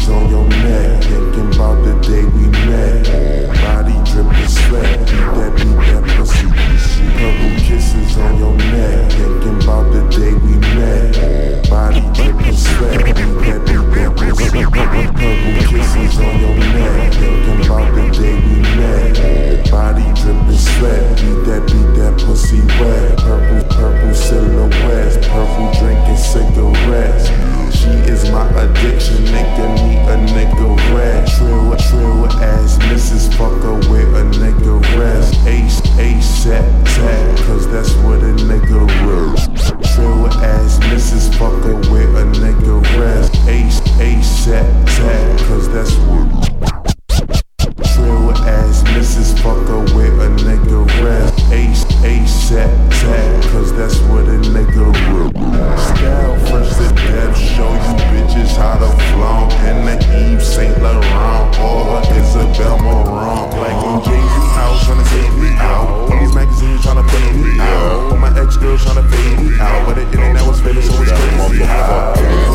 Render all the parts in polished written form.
kisses on your neck. Thinking about the day we met. Body dripping sweat. Beat that pussy. Purple kisses on your neck. Thinking about the day we met. Body dripping sweat. Beat that pussy. Purple kisses on your neck. Thinking about the day we met. Body dripping sweat. Beat that pussy wet. Purple silhouettes. Purple drinking cigarettes. She is my addiction, nigga, need a nigga red. Trill ass Mrs. Fucker with a nigga rest. ASAP tag, cause that's what a nigga rests. Trill ass Mrs. Fucker with a nigga rest. ASAP tag, cause that's what. Trill ass Mrs. Fucker with a nigga rest. ASAP tag, cause that's what a nigga rests. Style fresh to death, show you bitches how to flaunt. In the Eve Saint Laurent or Isabel Marant. Like on Jay-Z out, tryna take me out. On these magazines tryna fade me out. On my ex-girl tryna fade me out. But the internet was famous, so it's crazy how.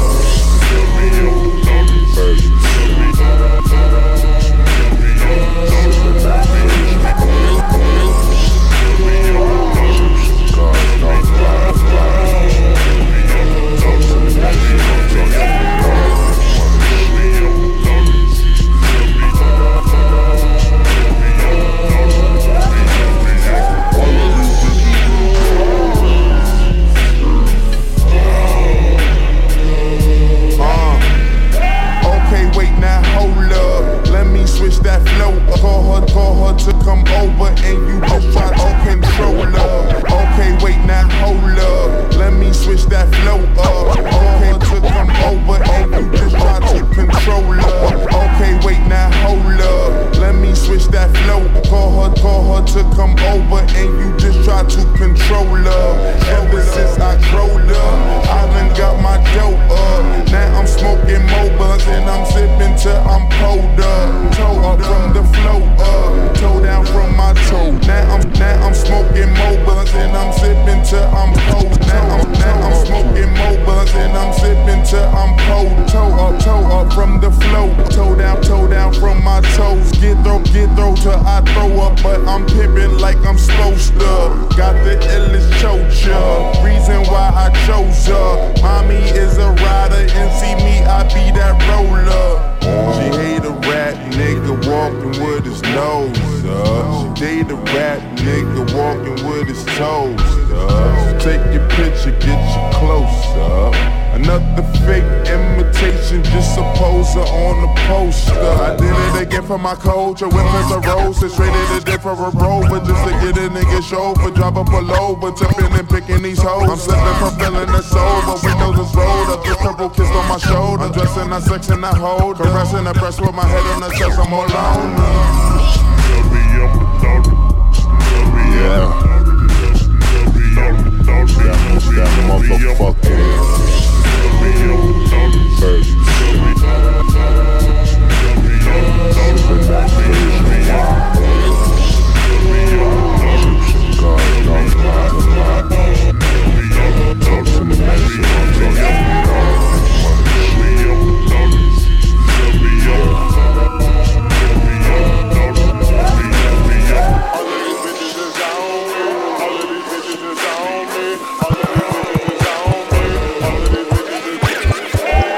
My culture, weapons of roses, traded a different rover just to get a nigga chauffeur, drive up a lover, tipping and picking these hoes. I'm slipping from feeling the sober, windows is rolled up, this purple kiss on my shoulder, dressing that sex and I hold, caressing the breast with my head on the chest, I'm all alone. Yeah. That motherfucker.